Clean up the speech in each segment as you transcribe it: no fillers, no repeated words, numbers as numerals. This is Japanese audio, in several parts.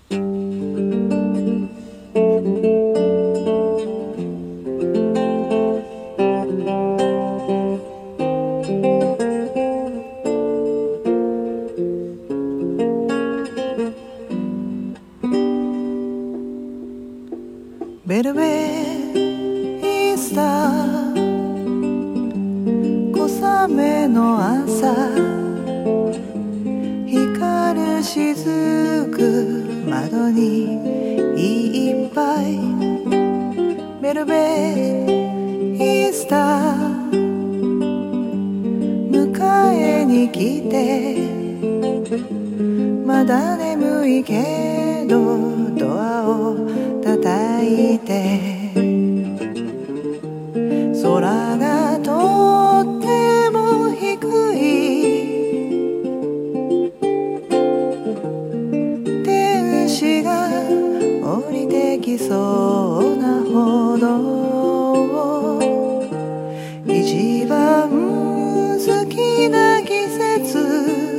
ベルベイスター小雨の朝光る雫窓にいっぱいベルベイスター迎えに来てまだ眠いけどドアを叩いて空がとっても低い天使が降りてきそうなほど一番好きな季節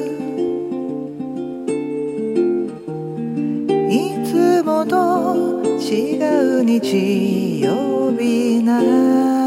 いつもと違う日曜日な